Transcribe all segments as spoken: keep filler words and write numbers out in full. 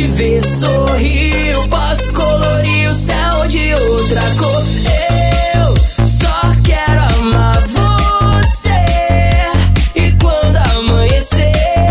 te ver sorrir, eu posso colorir o céu de outra cor. Eu só quero amar você, e quando amanhecer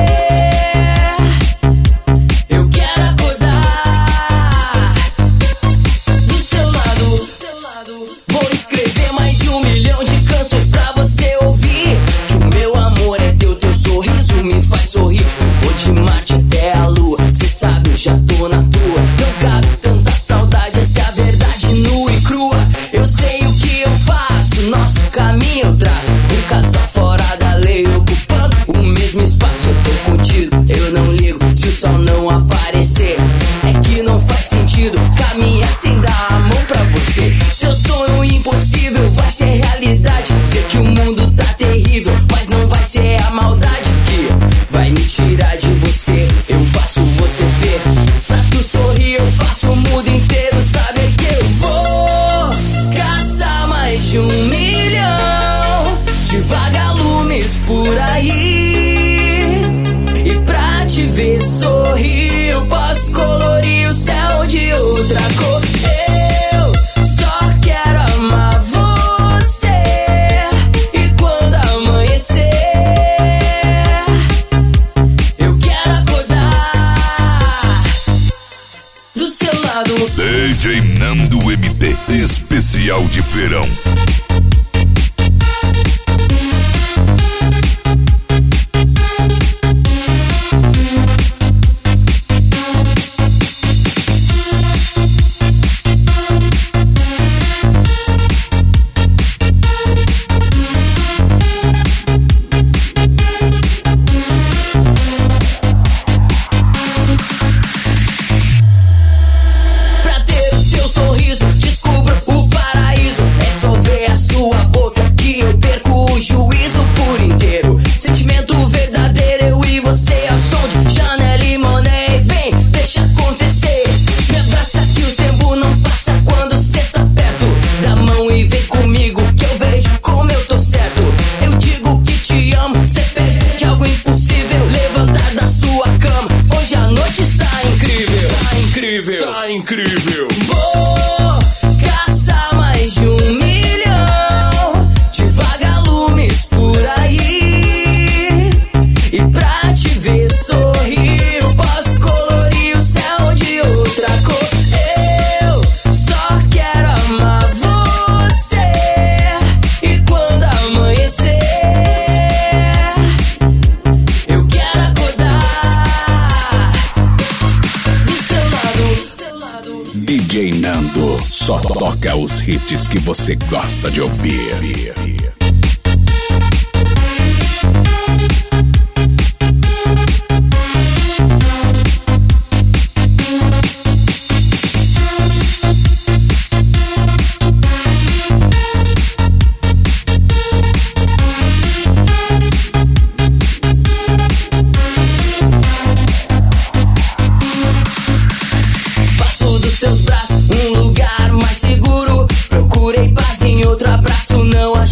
eu quero acordar do seu lado. Vou escrever mais de um milhão de canções pra você ouvir, que o meu amor é teu, teu sorriso me faz sorrir. Eu vou de Marte até a Lua, cê sabe eu já tô na tua. Não cabe tanta saudade, essa é a verdade nua e crua. Eu sei o que eu faço, nosso caminho eu traço. Um casal fora da lei, ocupando o mesmo espaço. Eu tô contigo, eu não ligo se o sol não aparecer. É que não faz sentido caminhar sem dar a mão pra você. Teu sonho impossível vai ser realidade. Sei que o mundo tá terrível, mas não vai ser a maldade que vai me tirar de você. Eu faço você ver, pra tu sorrir eu faço o mundo inteiro saber que eu vou caçar mais de um milhão de vagalumes por aí, e pra te ver sorrir eu posso colorir o céu de outra cor. Eu só quero amar você, e quando amanhecer eu quero acordar do seu lado. D J Nando M D, especial de verão. Pra ter o teu sorriso, descubra o paraíso. É só ver a sua boca que eu perco o juízo por inteiro. Sentimento verdadeiro, eu e você ao som de Chanel e Monet. Vem, deixa acontecer. Me abraça que o tempo não passa quando cê tá perto. Dá a mão e vem comigo que eu vejo como eu tô certo. Eu digo que te amo, cê pede algo impossível. Levantar da sua cama, hoje a noite está incrível. Tá incrível, tá incrível. Vou caçar mais de um milhão de vagalumes por aí, e pra te ver sorrir eu posso colorir o céu de outra cor. Eu só quero amar você, e quando amanhecer eu quero acordar do seu lado. D J Nando só toca os hits que você gosta de ouvir. Passo dos teus braços, um lugar mais seguro. Procurei paz em outro abraço, não achei.